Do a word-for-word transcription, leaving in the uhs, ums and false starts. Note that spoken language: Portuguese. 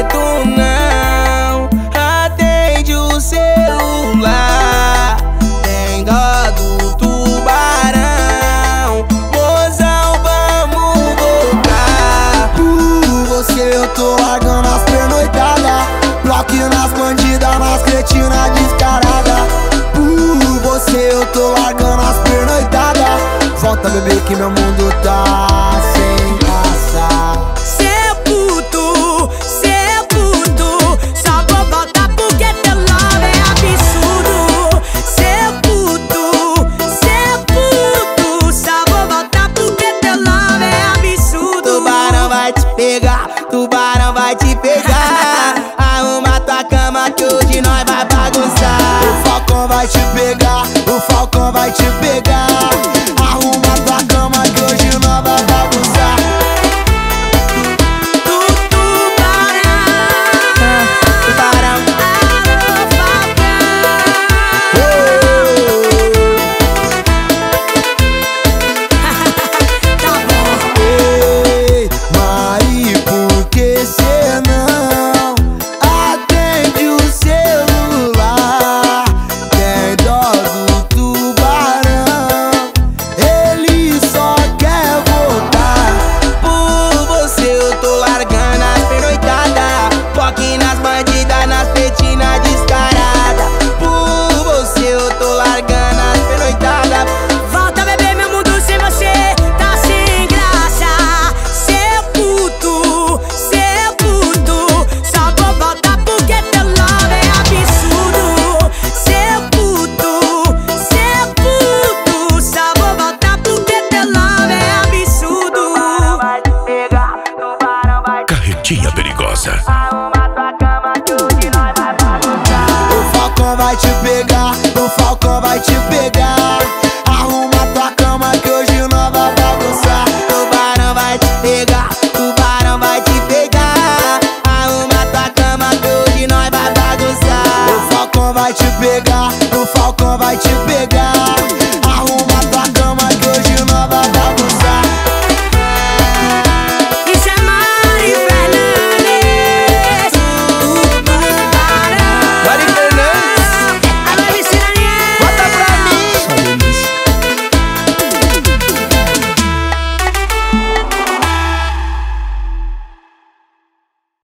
tu não atende o celular. Tem dó do tubarão, mozão, vamos voltar. Por você eu tô largando as pernoitadas, bloco nas bandidas, nas cretinas descarada. Por você eu tô largando as pernoitadas, volta bebê que meu mundo tá sem graça. Cê é puto, cê é puto, só vou voltar porque teu love é absurdo. Cê é puto, cê é puto, só vou voltar porque teu love é absurdo. Tubarão vai te pegar.